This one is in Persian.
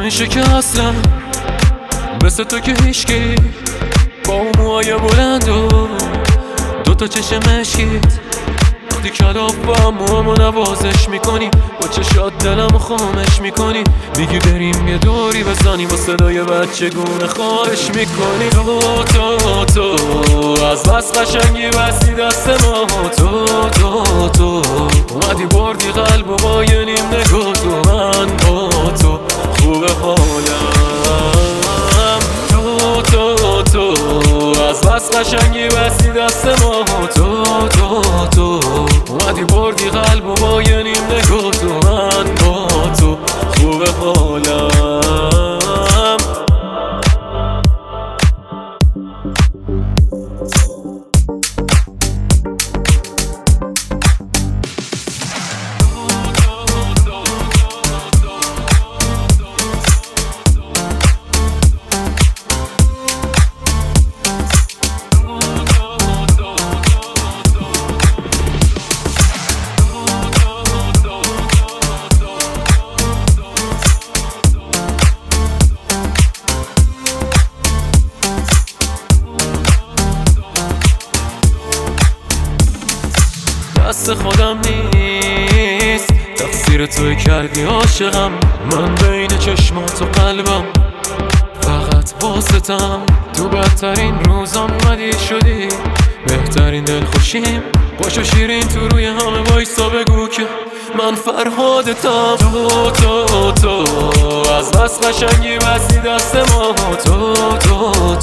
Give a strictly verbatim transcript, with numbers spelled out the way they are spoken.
نمیشه که اصلا مثل تو که هیشکی با موهای بلند و دوتا چشم مشکیت وقتی کلاف با هم موامو نوازش میکنی با چشات دلمو خامش میکنی میگی بریم یه دوری بزنی با صدای بچگونه خواهش میکنی تو تو تو از بس قشنگی بستی دست ما تو تو تو اومدی بردی قلب و با یه نیم نگاه تو من با تو خوب حالم تو تو تو از بس قشنگی بستی دست ما تو تو تو اومدی بردی قلب و با یه نیم نگاه تو من با تو خوب حالم دست خودم نیست تقصیر توی کردی عاشقم من بین چشمات و قلبم فقط واسطم تو بدترین روزم اومدی شدی بهترین دل خوشیم باشو شیرین تو روی همه وایسا بگو که من فرهادتم تو تو تو از بس قشنگی بستی دست ما تو تو